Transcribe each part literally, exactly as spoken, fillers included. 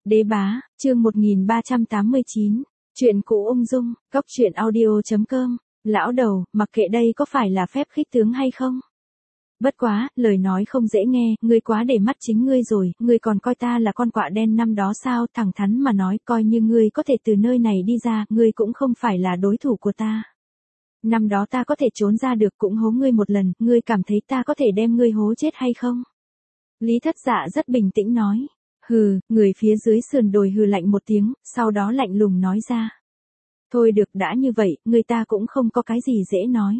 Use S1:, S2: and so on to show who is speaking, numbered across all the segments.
S1: Đế bá, chương một nghìn ba trăm tám mươi chín, chuyện cũ ung dung, góc truyện audio chấm com, lão đầu, mặc kệ đây có phải là phép khích tướng hay không? Bất quá, lời nói không dễ nghe, ngươi quá để mắt chính ngươi rồi, ngươi còn coi ta là con quạ đen năm đó sao? Thẳng thắn mà nói, coi như ngươi có thể từ nơi này đi ra, ngươi cũng không phải là đối thủ của ta. Năm đó ta có thể trốn ra được cũng hố ngươi một lần, ngươi cảm thấy ta có thể đem ngươi hố chết hay không? Lý Thất Dạ rất bình tĩnh nói. Hừ, người phía dưới sườn đồi hừ lạnh một tiếng, sau đó lạnh lùng nói ra. Thôi được, đã như vậy, người ta cũng không có cái gì dễ nói.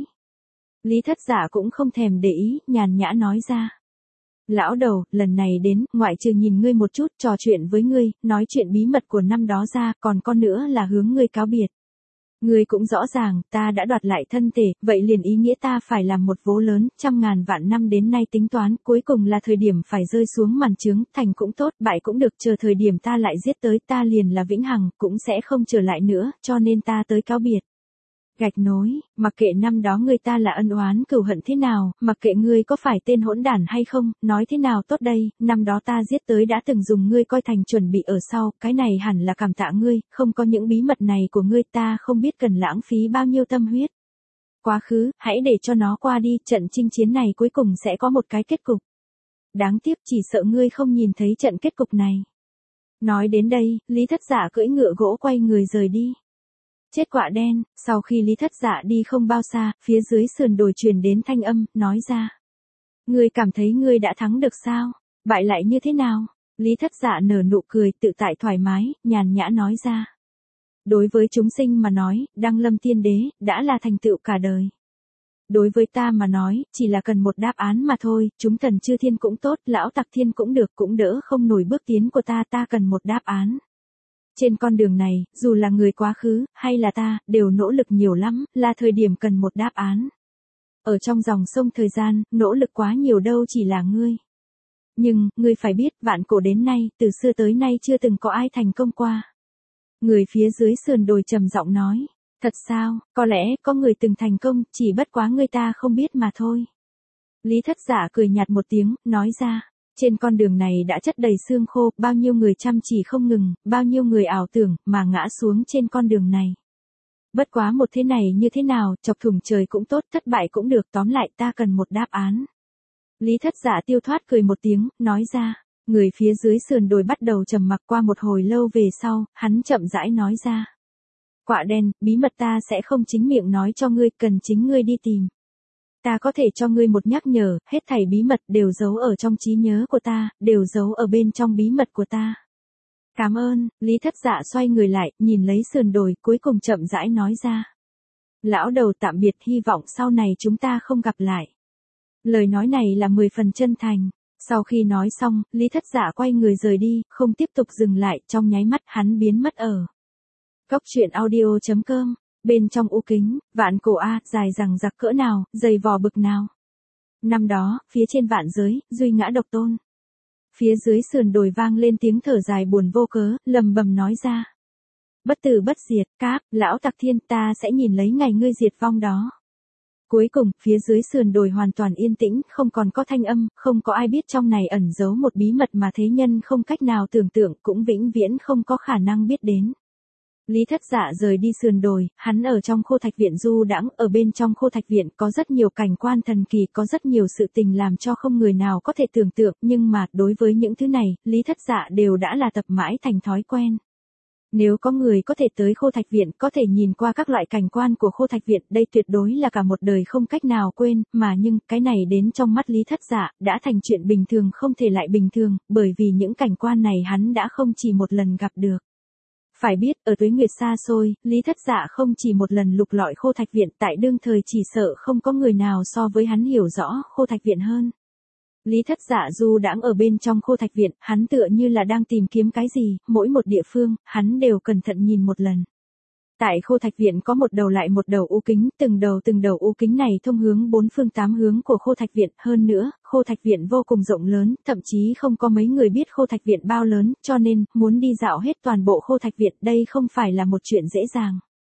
S1: Lý Thất Dạ cũng không thèm để ý, nhàn nhã nói ra. Lão đầu, lần này đến, ngoại trừ nhìn ngươi một chút, trò chuyện với ngươi, nói chuyện bí mật của năm đó ra, còn con nữa là hướng ngươi cáo biệt. Ngươi cũng rõ ràng, ta đã đoạt lại thân thể, vậy liền ý nghĩa ta phải làm một vố lớn, trăm ngàn vạn năm đến nay tính toán, cuối cùng là thời điểm phải rơi xuống màn trướng, thành cũng tốt, bại cũng được, chờ thời điểm ta lại giết tới, ta liền là vĩnh hằng, cũng sẽ không trở lại nữa, cho nên ta tới cáo biệt. Gạch nối, mặc kệ năm đó ngươi ta là ân oán cừu hận thế nào, mặc kệ ngươi có phải tên hỗn đản hay không, nói thế nào tốt đây, năm đó ta giết tới đã từng dùng ngươi coi thành chuẩn bị ở sau, cái này hẳn là cảm tạ ngươi, không có những bí mật này của ngươi ta không biết cần lãng phí bao nhiêu tâm huyết. Quá khứ, hãy để cho nó qua đi, trận chinh chiến này cuối cùng sẽ có một cái kết cục. Đáng tiếc chỉ sợ ngươi không nhìn thấy trận kết cục này. Nói đến đây, Lý Thất Dạ cưỡi ngựa gỗ quay người rời đi. Chết quạ đen, sau khi Lý Thất Dạ đi không bao xa, phía dưới sườn đồi truyền đến thanh âm, nói ra. Ngươi cảm thấy ngươi đã thắng được sao? Bại lại như thế nào? Lý Thất Dạ nở nụ cười, tự tại thoải mái, nhàn nhã nói ra. Đối với chúng sinh mà nói, đăng lâm tiên đế, đã là thành tựu cả đời. Đối với ta mà nói, chỉ là cần một đáp án mà thôi, chúng thần chư thiên cũng tốt, lão tặc thiên cũng được, cũng đỡ không nổi bước tiến của ta, ta cần một đáp án. Trên con đường này, dù là người quá khứ, hay là ta, đều nỗ lực nhiều lắm, là thời điểm cần một đáp án. Ở trong dòng sông thời gian, nỗ lực quá nhiều đâu chỉ là ngươi. Nhưng, ngươi phải biết, vạn cổ đến nay, từ xưa tới nay chưa từng có ai thành công qua. Người phía dưới sườn đồi trầm giọng nói. Thật sao, có lẽ, có người từng thành công, chỉ bất quá người ta không biết mà thôi. Lý Thất Dạ cười nhạt một tiếng, nói ra. Trên con đường này đã chất đầy xương khô, bao nhiêu người chăm chỉ không ngừng, bao nhiêu người ảo tưởng, mà ngã xuống trên con đường này. Bất quá một thế này như thế nào, chọc thủng trời cũng tốt, thất bại cũng được, tóm lại ta cần một đáp án. Lý Thất Dạ tiêu thoát cười một tiếng, nói ra, người phía dưới sườn đồi bắt đầu trầm mặc qua một hồi lâu về sau, hắn chậm rãi nói ra. Quạ đen, bí mật ta sẽ không chính miệng nói cho ngươi, cần chính ngươi đi tìm. Ta có thể cho ngươi một nhắc nhở, hết thảy bí mật đều giấu ở trong trí nhớ của ta, đều giấu ở bên trong bí mật của ta. Cảm ơn, Lý Thất Dạ xoay người lại, nhìn lấy sườn đồi, cuối cùng chậm rãi nói ra. Lão đầu tạm biệt, hy vọng sau này chúng ta không gặp lại. Lời nói này là mười phần chân thành. Sau khi nói xong, Lý Thất Dạ quay người rời đi, không tiếp tục dừng lại, trong nháy mắt hắn biến mất ở. Góc truyện audio chấm com. Bên trong u kính, vạn cổ A, dài rằng giặc cỡ nào, dày vò bực nào. Năm đó, phía trên vạn giới, duy ngã độc tôn. Phía dưới sườn đồi vang lên tiếng thở dài buồn vô cớ, lầm bầm nói ra. Bất tử bất diệt, các, lão tặc thiên, ta sẽ nhìn lấy ngày ngươi diệt vong đó. Cuối cùng, phía dưới sườn đồi hoàn toàn yên tĩnh, không còn có thanh âm, không có ai biết trong này ẩn giấu một bí mật mà thế nhân không cách nào tưởng tượng, cũng vĩnh viễn không có khả năng biết đến. Lý Thất Dạ rời đi sườn đồi, hắn ở trong khô thạch viện du đãng, ở bên trong khô thạch viện có rất nhiều cảnh quan thần kỳ, có rất nhiều sự tình làm cho không người nào có thể tưởng tượng, nhưng mà, đối với những thứ này, Lý Thất Dạ đều đã là tập mãi thành thói quen. Nếu có người có thể tới khô thạch viện, có thể nhìn qua các loại cảnh quan của khô thạch viện, đây tuyệt đối là cả một đời không cách nào quên, mà nhưng, cái này đến trong mắt Lý Thất Dạ, đã thành chuyện bình thường không thể lại bình thường, bởi vì những cảnh quan này hắn đã không chỉ một lần gặp được. Phải biết, ở tuế nguyệt xa xôi, Lý Thất Dạ không chỉ một lần lục lọi khô thạch viện, tại đương thời chỉ sợ không có người nào so với hắn hiểu rõ khô thạch viện hơn. Lý Thất Dạ du đãng ở bên trong khô thạch viện, hắn tựa như là đang tìm kiếm cái gì, mỗi một địa phương, hắn đều cẩn thận nhìn một lần. Tại khô thạch viện có một đầu lại một đầu u kính, từng đầu từng đầu u kính này thông hướng bốn phương tám hướng của khô thạch viện, hơn nữa, khô thạch viện vô cùng rộng lớn, thậm chí không có mấy người biết khô thạch viện bao lớn, cho nên, muốn đi dạo hết toàn bộ khô thạch viện, đây không phải là một chuyện dễ dàng.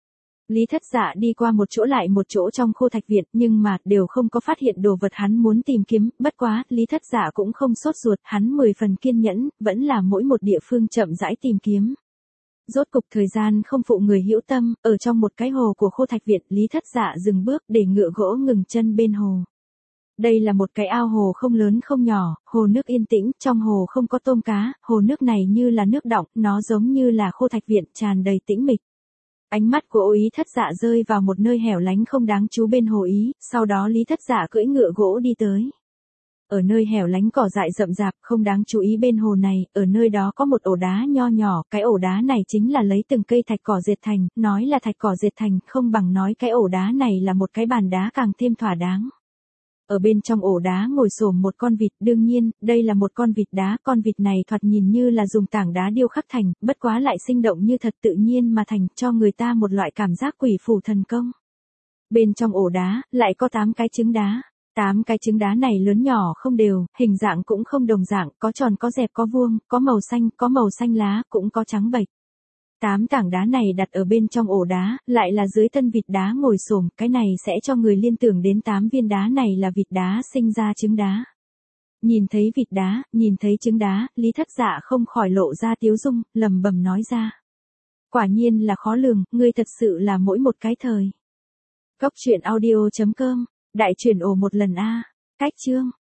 S1: Lý Thất Dạ đi qua một chỗ lại một chỗ trong Khô Thạch Viện nhưng mà đều không có phát hiện đồ vật hắn muốn tìm kiếm, bất quá, Lý Thất Dạ cũng không sốt ruột, hắn mười phần kiên nhẫn, vẫn là mỗi một địa phương chậm rãi tìm kiếm. Rốt cục thời gian không phụ người hữu tâm, ở trong một cái hồ của Khô Thạch Viện, Lý Thất Dạ dừng bước để ngựa gỗ ngừng chân bên hồ. Đây là một cái ao hồ không lớn không nhỏ, hồ nước yên tĩnh, trong hồ không có tôm cá, hồ nước này như là nước đọng, nó giống như là Khô Thạch Viện, tràn đầy tĩnh mịch. Ánh mắt của Ô Ý Thất Dạ rơi vào một nơi hẻo lánh không đáng chú bên hồ Ý, sau đó Lý Thất Dạ cưỡi ngựa gỗ đi tới. Ở nơi hẻo lánh cỏ dại rậm rạp, không đáng chú ý bên hồ này, ở nơi đó có một ổ đá nho nhỏ, cái ổ đá này chính là lấy từng cây thạch cỏ dệt thành, nói là thạch cỏ dệt thành, không bằng nói cái ổ đá này là một cái bàn đá càng thêm thỏa đáng. Ở bên trong ổ đá ngồi xổm một con vịt, đương nhiên, đây là một con vịt đá, con vịt này thoạt nhìn như là dùng tảng đá điêu khắc thành, bất quá lại sinh động như thật tự nhiên mà thành, cho người ta một loại cảm giác quỷ phủ thần công. Bên trong ổ đá, lại có tám cái trứng đá. Tám cái trứng đá này lớn nhỏ không đều, hình dạng cũng không đồng dạng, có tròn có dẹp có vuông, có màu xanh, có màu xanh lá, cũng có trắng bệch. Tám tảng đá này đặt ở bên trong ổ đá, lại là dưới thân vịt đá ngồi xổm, cái này sẽ cho người liên tưởng đến tám viên đá này là vịt đá sinh ra trứng đá. Nhìn thấy vịt đá, nhìn thấy trứng đá, Lý Thất Dạ không khỏi lộ ra tiếu dung, lẩm bẩm nói ra. Quả nhiên là khó lường, ngươi thật sự là mỗi một cái thời. Góc truyện audio chấm com, đại chuyển ổ một lần a. Cách chương